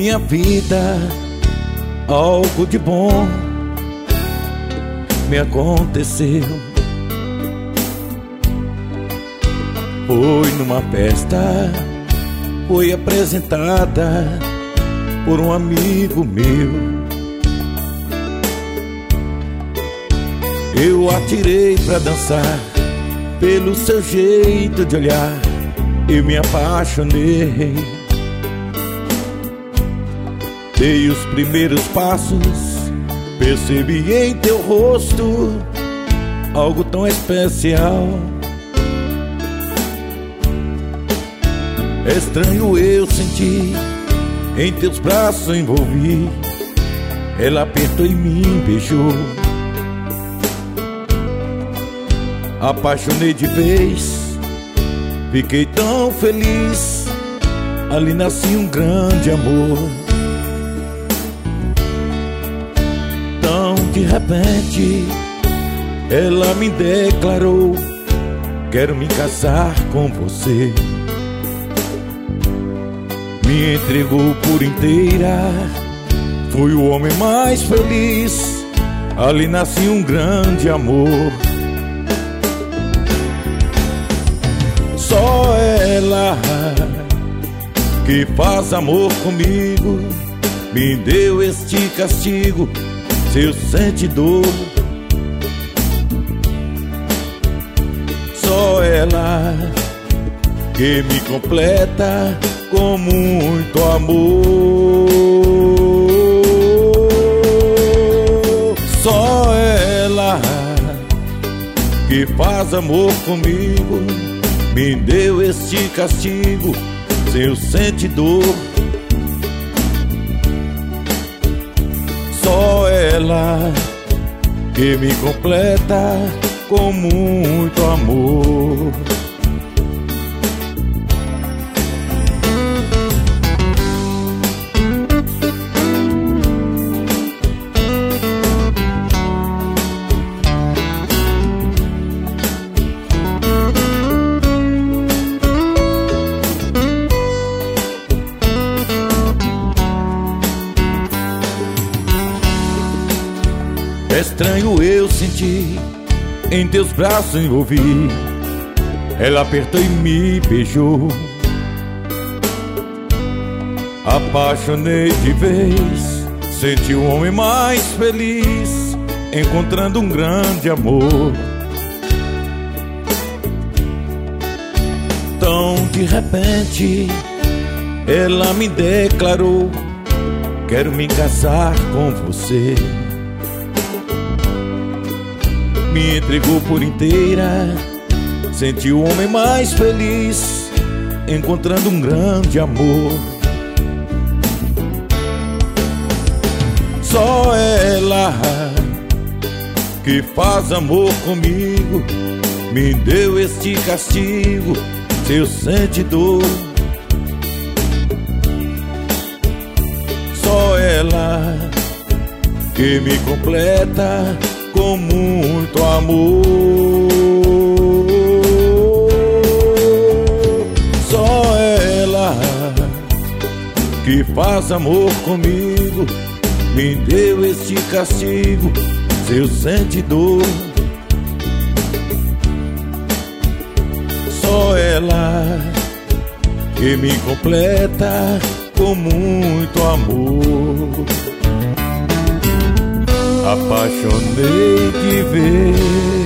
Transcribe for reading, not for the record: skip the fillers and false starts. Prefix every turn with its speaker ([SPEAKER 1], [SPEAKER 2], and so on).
[SPEAKER 1] minha vida algo de bom me aconteceu. Foi numa festa, foi apresentada por um amigo meu. Eu atirei pra dançar, pelo seu jeito de olhar eu me apaixonei. Dei os primeiros passos, percebi em teu rosto algo tão especial. Estranho eu senti, em teus braços envolvi. Ela apertou em mim, beijou. Apaixonei de vez, fiquei tão feliz. Ali nascia um grande amor. Tão de repente ela me declarou: quero me casar com você. Me entregou por inteira, fui o homem mais feliz. Ali nascia um grande amor. Só ela que faz amor comigo me deu este castigo, se eu sente dor. Só ela que me completa com muito amor. Só ela que faz amor comigo me deu este castigo, se eu sente dor. Só ela que me completa com muito amor. Estranho eu senti, em teus braços envolvi. Ela apertou e me beijou. Apaixonei de vez, senti o homem mais feliz, encontrando um grande amor. Tão de repente ela me declarou: quero me casar com você. Me entregou por inteira, senti o homem mais feliz, encontrando um grande amor. Só ela que faz amor comigo me deu este castigo, se eu sente dor. Só ela que me completa com muito amor. Só ela que faz amor comigo me deu este castigo, se eu sente dor. Só ela que me completa com muito amor. Apaixonei de vez.